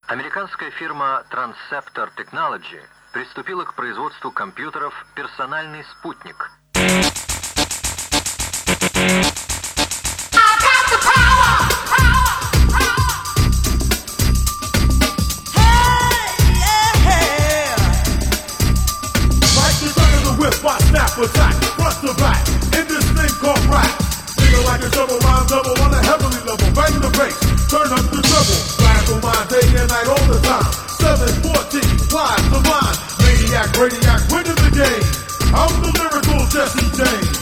Американская фирма Transceptor Technology приступила к производству компьютеров «Персональный спутник». Attack, front to back, in this thing called rap. Feel like a double rhyme double on a heavenly level. Bang the bass, turn up the treble. Blast on mine day and night all the time. 714, wise the mind. Maniac, radiac, winning the game. I'm the lyrical Jesse James.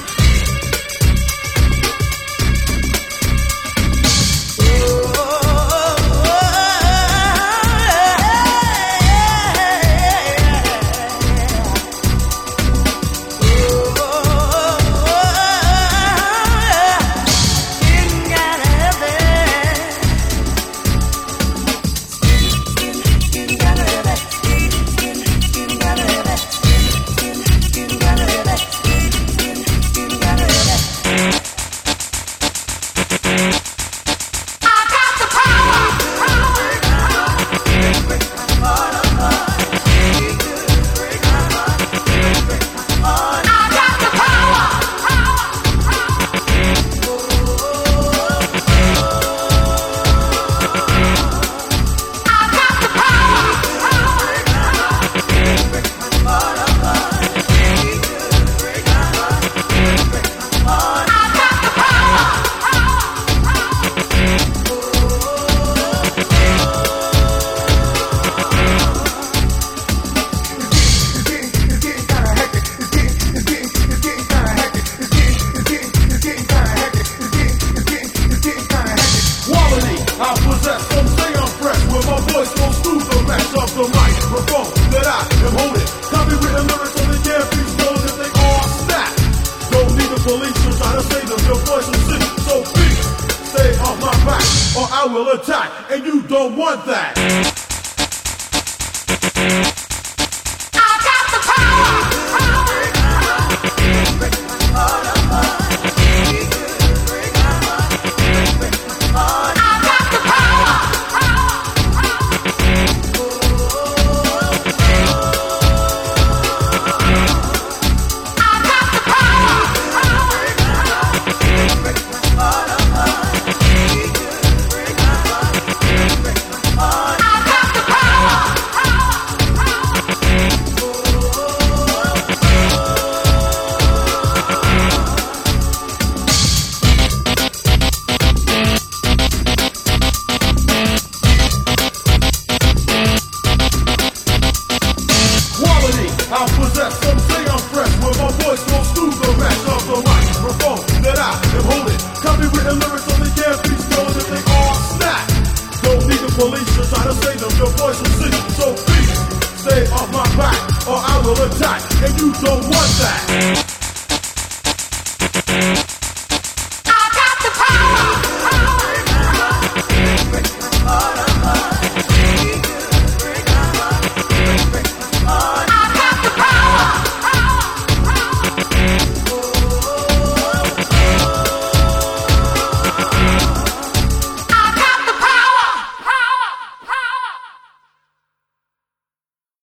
The microphone that I am holding. Copywritten lyrics on the damn beat stolen if they all snap. Don't need the police to try to save them. Your voice is sick, so please stay off my back or I will attack, and you don't want that. I possess, some say I'm fresh, where my voice goes through the rest of the microphone that I am holding. Copywritten lyrics on the damn beat stolen if they all snap. Don't need the police to try to save them, your voice is sick, so please stay off my back or I will attack, and you don't want that.